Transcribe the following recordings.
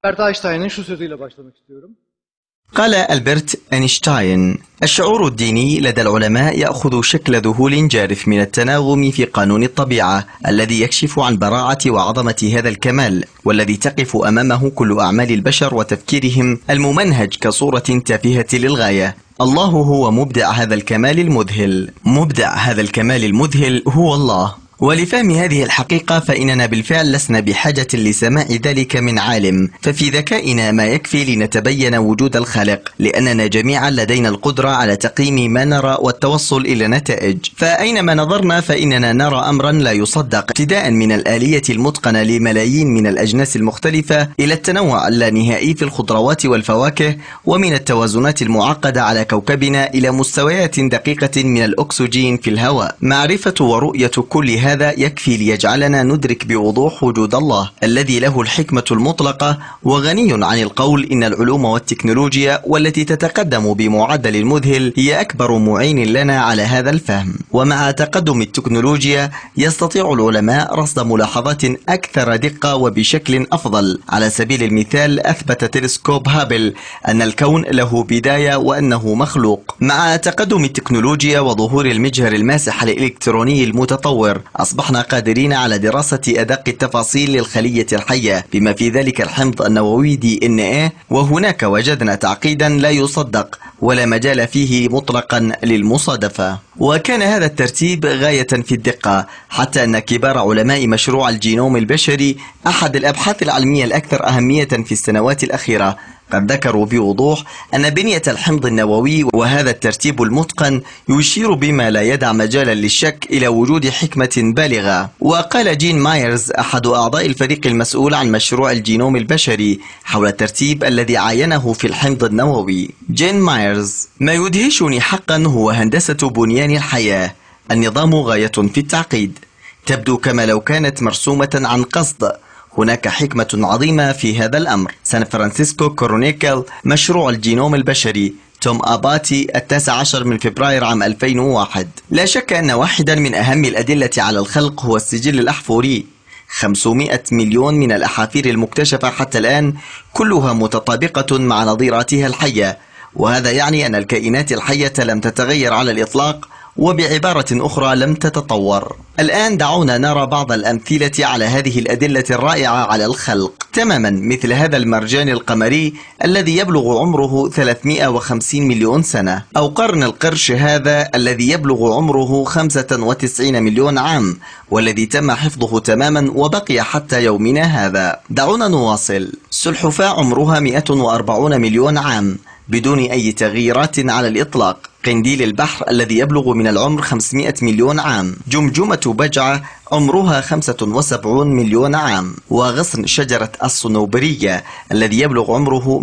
Albert Einstein'ın şu sözüyle başlamak istiyorum. قال ألبرت أينشتاين: الشعور الديني لدى العلماء يأخذ شكل ذهول جارف من التناغم في قانون الطبيعة الذي يكشف عن براعة وعظمة هذا الكمال، والذي تقف أمامه كل أعمال البشر وتفكيرهم الممنهج كصورة تافهة للغاية. الله هو مبدع هذا الكمال المذهل. مبدع هذا الكمال المذهل هو الله. ولفهم هذه الحقيقة فإننا بالفعل لسنا بحاجة لسماع ذلك من عالم، ففي ذكائنا ما يكفي لنتبين وجود الخالق، لأننا جميعا لدينا القدرة على تقييم ما نرى والتوصل إلى نتائج. فأينما نظرنا فإننا نرى أمرا لا يصدق، ابتداء من الآلية المتقنة لملايين من الأجناس المختلفة إلى التنوع اللانهائي في الخضروات والفواكه، ومن التوازنات المعقدة على كوكبنا إلى مستويات دقيقة من الأكسجين في الهواء. معرفة ورؤية كل هذا يكفي ليجعلنا ندرك بوضوح وجود الله الذي له الحكمة المطلقة، وغني عن القول إن العلوم والتكنولوجيا والتي تتقدم بمعدل مذهل هي أكبر معين لنا على هذا الفهم. ومع تقدم التكنولوجيا يستطيع العلماء رصد ملاحظات أكثر دقة وبشكل أفضل. على سبيل المثال أثبت تلسكوب هابل أن الكون له بداية وأنه مخلوق. مع تقدم التكنولوجيا وظهور المجهر الماسح الإلكتروني المتطور أصبحنا قادرين على دراسة أدق التفاصيل للخلية الحية بما في ذلك الحمض النووي DNA، وهناك وجدنا تعقيدا لا يصدق ولا مجال فيه مطلقا للمصادفة. وكان هذا الترتيب غاية في الدقة، حتى أن كبار علماء مشروع الجينوم البشري، أحد الأبحاث العلمية الأكثر أهمية في السنوات الأخيرة، قد ذكروا بوضوح أن بنية الحمض النووي وهذا الترتيب المتقن يشير بما لا يدع مجالا للشك إلى وجود حكمة بالغة. وقال جين مايرز أحد أعضاء الفريق المسؤول عن مشروع الجينوم البشري حول الترتيب الذي عاينه في الحمض النووي: جين مايرز: ما يدهشني حقا هو هندسة بنيان الحياة. النظام غاية في التعقيد، تبدو كما لو كانت مرسومة عن قصد. هناك حكمة عظيمة في هذا الأمر. سان فرانسيسكو كرونيكل، مشروع الجينوم البشري، توم آباتي، 19 فبراير عام 2001. لا شك أن واحدا من أهم الأدلة على الخلق هو السجل الأحفوري. 500 مليون من الأحافير المكتشفة حتى الآن كلها متطابقة مع نظيراتها الحية، وهذا يعني أن الكائنات الحية لم تتغير على الإطلاق، وبعبارة أخرى لم تتطور. الآن دعونا نرى بعض الأمثلة على هذه الأدلة الرائعة على الخلق، تماما مثل هذا المرجان القمري الذي يبلغ عمره 350 مليون سنة، أو قرن القرش هذا الذي يبلغ عمره 95 مليون عام، والذي تم حفظه تماما وبقي حتى يومنا هذا. دعونا نواصل. سلحفاة عمرها 140 مليون عام بدون أي تغييرات على الإطلاق. قنديل البحر الذي يبلغ من العمر 500 مليون عام. جمجمة بجعة عمرها 75 مليون عام. وغصن شجرة الصنوبرية الذي يبلغ عمره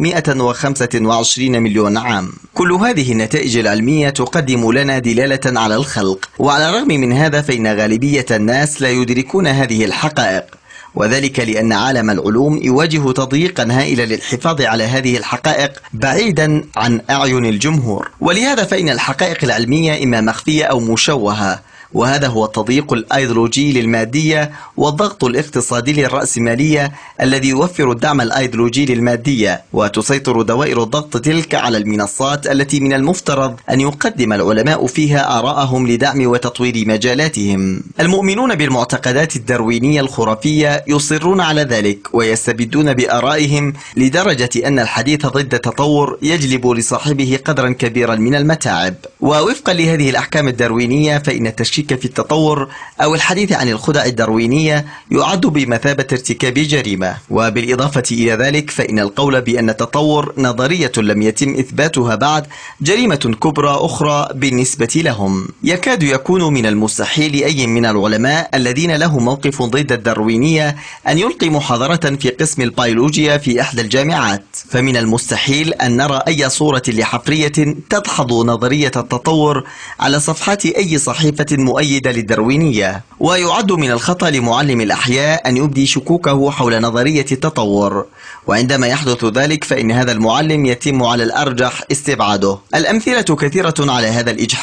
125 مليون عام. كل هذه النتائج العلمية تقدم لنا دلالة على الخلق، وعلى الرغم من هذا فإن غالبية الناس لا يدركون هذه الحقائق، وذلك لأن عالم العلوم يواجه تضييقا هائلا للحفاظ على هذه الحقائق بعيدا عن أعين الجمهور. ولهذا فإن الحقائق العلمية إما مخفية أو مشوهة، وهذا هو التضييق الأيديولوجي للمادية والضغط الاقتصادي للرأسمالية الذي يوفر الدعم الأيديولوجي للمادية، وتسيطر دوائر الضغط تلك على المنصات التي من المفترض أن يقدم العلماء فيها آراءهم لدعم وتطوير مجالاتهم. المؤمنون بالمعتقدات الداروينية الخرافية يصرون على ذلك ويستبدون بآرائهم، لدرجة أن الحديث ضد التطور يجلب لصاحبه قدرا كبيرا من المتاعب. ووفقا لهذه الأحكام الداروينية فإن التشكيك في التطور أو الحديث عن الخدع الداروينية يعد بمثابة ارتكاب جريمة. وبالإضافة إلى ذلك فإن القول بأن التطور نظرية لم يتم إثباتها بعد جريمة كبرى أخرى بالنسبة لهم. يكاد يكون من المستحيل لأي من العلماء الذين له موقف ضد الداروينية أن يلقي محاضرة في قسم البيولوجيا في إحدى الجامعات، فمن المستحيل أن نرى أي صورة لحفرية تدحض نظرية التطور على صفحات أي صحيفة مؤيدة للداروينية. ويعد من الخطأ لمعلم الأحياء أن يبدي شكوكه حول نظرية التطور، وعندما يحدث ذلك فإن هذا المعلم يتم على الأرجح استبعاده. الأمثلة كثيرة على هذا الإجحاف.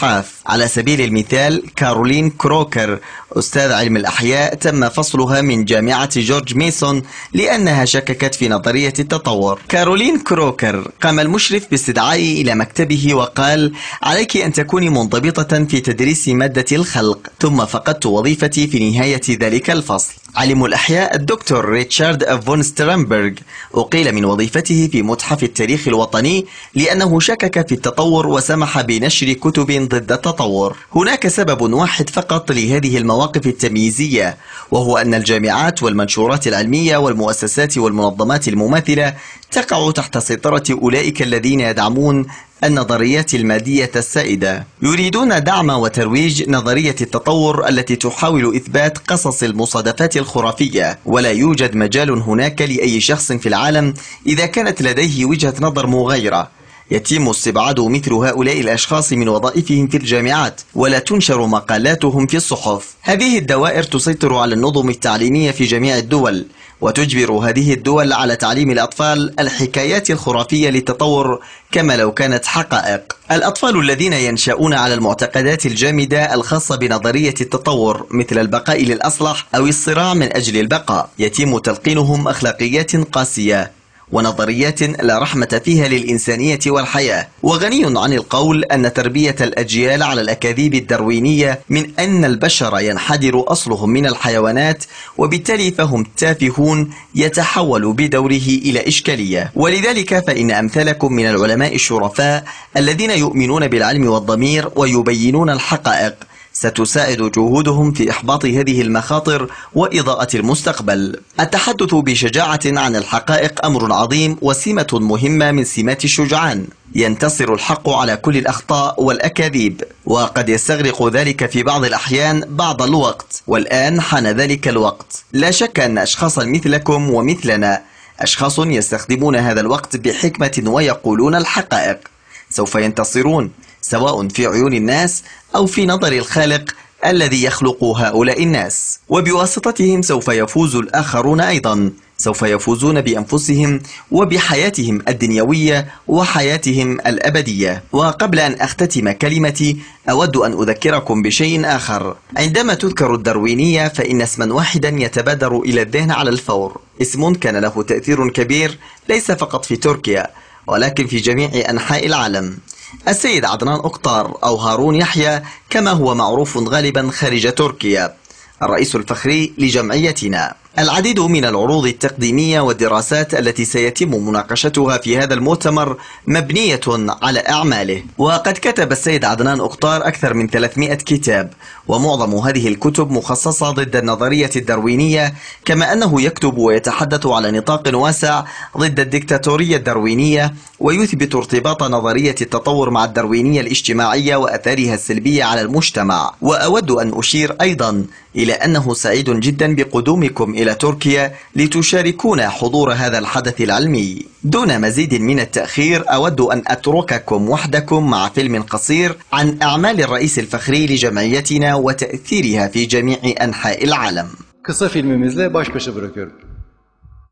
على سبيل المثال كارولين كروكر أستاذ علم الأحياء تم فصلها من جامعة جورج ميسون لأنها شككت في نظرية التطور. كارولين كروكر قام المشرف باستدعائي إلى مكتبه وقال: عليك أن تكوني منضبطة في تدريس مادة الخلق. ثم فقدت وظيفتي في نهاية ذلك الفصل. علم الأحياء الدكتور ريتشارد فون سترامبرغ أقيل من وظيفته في متحف التاريخ الوطني لأنه شكك في التطور وسمح بنشر كتب ضد التطور. هناك سبب واحد فقط لهذه المواقف التمييزية، وهو أن الجامعات والمنشورات العلمية والمؤسسات والمنظمات المماثلة تقع تحت سيطرة أولئك الذين يدعمون النظريات المادية السائدة. يريدون دعم وترويج نظرية التطور التي تحاول إثبات قصص المصادفات الخرافية، ولا يوجد مجال هناك لأي شخص في العالم إذا كانت لديه وجهة نظر مغايرة يتم استبعاد مثل هؤلاء الأشخاص من وظائفهم في الجامعات، ولا تنشر مقالاتهم في الصحف. هذه الدوائر تسيطر على النظم التعليمية في جميع الدول، وتجبر هذه الدول على تعليم الأطفال الحكايات الخرافية للتطور كما لو كانت حقائق. الأطفال الذين ينشأون على المعتقدات الجامدة الخاصة بنظرية التطور مثل البقاء للأصلح أو الصراع من أجل البقاء يتم تلقينهم أخلاقيات قاسية ونظريات لا رحمة فيها للإنسانية والحياة. وغني عن القول أن تربية الأجيال على الأكاذيب الداروينية من أن البشر ينحدر أصلهم من الحيوانات وبالتالي فهم تافهون يتحول بدوره إلى إشكالية. ولذلك فإن أمثالكم من العلماء الشرفاء الذين يؤمنون بالعلم والضمير ويبينون الحقائق ستساعد جهودهم في إحباط هذه المخاطر وإضاءة المستقبل. التحدث بشجاعة عن الحقائق أمر عظيم وسمة مهمة من سمات الشجعان. ينتصر الحق على كل الأخطاء والأكاذيب، وقد يستغرق ذلك في بعض الأحيان بعض الوقت، والآن حان ذلك الوقت. لا شك أن أشخاصا مثلكم ومثلنا أشخاص يستخدمون هذا الوقت بحكمة ويقولون الحقائق سوف ينتصرون، سواء في عيون الناس أو في نظر الخالق الذي يخلق هؤلاء الناس، وبواسطتهم سوف يفوز الآخرون أيضا. سوف يفوزون بأنفسهم وبحياتهم الدنيوية وحياتهم الأبدية. وقبل أن أختتم كلمتي أود أن أذكركم بشيء آخر. عندما تذكر الداروينية فإن اسما واحدا يتبادر إلى الذهن على الفور، اسم كان له تأثير كبير ليس فقط في تركيا ولكن في جميع أنحاء العالم. السيد عدنان أقطار أو هارون يحيى كما هو معروف غالبا خارج تركيا، الرئيس الفخري لجمعيتنا. العديد من العروض التقديمية والدراسات التي سيتم مناقشتها في هذا المؤتمر مبنية على أعماله. وقد كتب السيد عدنان أقطار أكثر من 300 كتاب، ومعظم هذه الكتب مخصصة ضد النظرية الداروينية، كما أنه يكتب ويتحدث على نطاق واسع ضد الدكتاتورية الداروينية، ويثبت ارتباط نظرية التطور مع الداروينية الاجتماعية وأثارها السلبية على المجتمع. وأود أن أشير أيضا إلى أنه سعيد جدا بقدومكم إلى تركيا لتشاركونا حضور هذا الحدث العلمي. دون مزيد من التأخير أود أن أترككم وحدكم مع فيلم قصير عن أعمال الرئيس الفخري لجمعيتنا وتأثيرها في جميع أنحاء العالم. Kısa filmimizle baş başa bırakıyorum.